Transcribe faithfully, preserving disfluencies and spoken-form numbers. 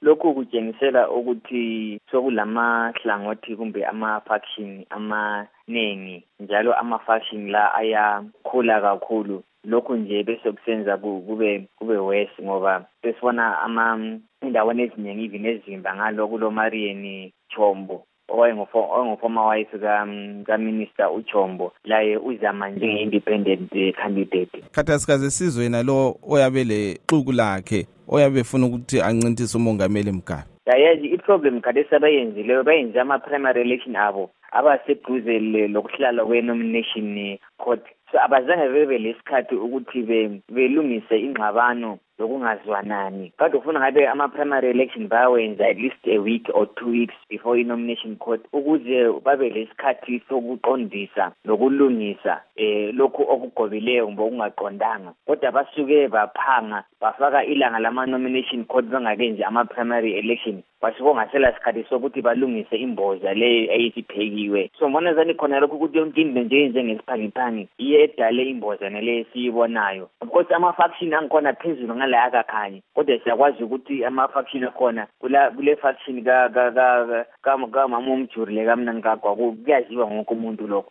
lokhu kutshengisela ukuthi sokulama hlangothi kumbe ama-faction amaningi njalo ama-faction la ayakhula kakhulu. Lokhu nje bese kusenza kube kube worse ngoba sesifona ama indaweni eziningi even ezimba ngalokhu lo Marian Chombo owayengofoma wife ka ka minister uChombo laye uzama njenge independent candidate. Khathesi kaze sizwe nalo oyabe le xuku lakhe oyabe ufuna ukuthi ancintise umongameli Mugabe. Yayazi iproblem khathesi abayenzile bayenza ama primary election abo abaseduze lokuhlala kwe nomination court. So abazange bebe lesikhathi ukuthi belungise ingxabano lokungazwanani. Kade ufuna ngabe ama primary election bawenza at least a week or two weeks before i-nomination court ukuze babe lesikhathi sokuqondisa lokulungisa eh lokhu okugobileyo kumbe okungaqondanga. Kodwa basuke baphanga bafaka ilanga lama nomination court bangakenzi ama primary election. Basuke ngasela isikhathi sokuthi balungise imboza le eyisiphekiwe. So mbona zani khona lokho ukuthi yonke into nje njengesiphangiphani iyedale imboza nale siyibonayo. Of course ama faction angikhona phezulu ngala akakhanyi. Kodwa siyakwazi ukuthi ama faction akhona kula kule faction ka ka ka ka Mama uMjuri le kamna ngakwa kuyaziwa wonke umuntu lokho.